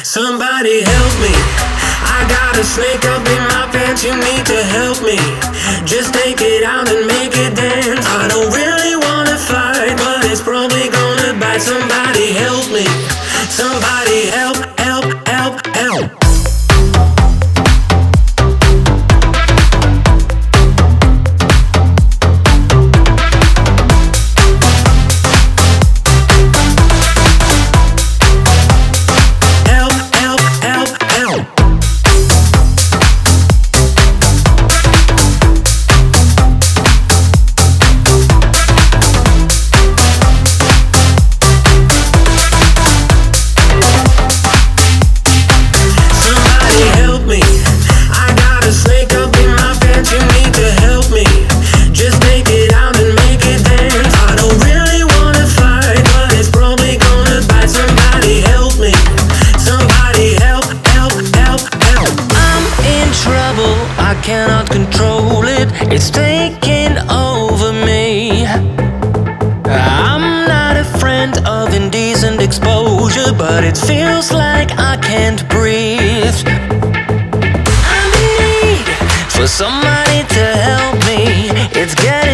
Somebody help me. I got a snake up in my pants, you need to help me. Just take it out and make it dance. I don't really wanna fight, but it's probably gonna bite. Somebody help me. Somebody help, help, help, help. I cannot control it, it's taking over me. I'm not a friend of indecent exposure, but it feels like I can't breathe. I'm in need for somebody to help me. It's getting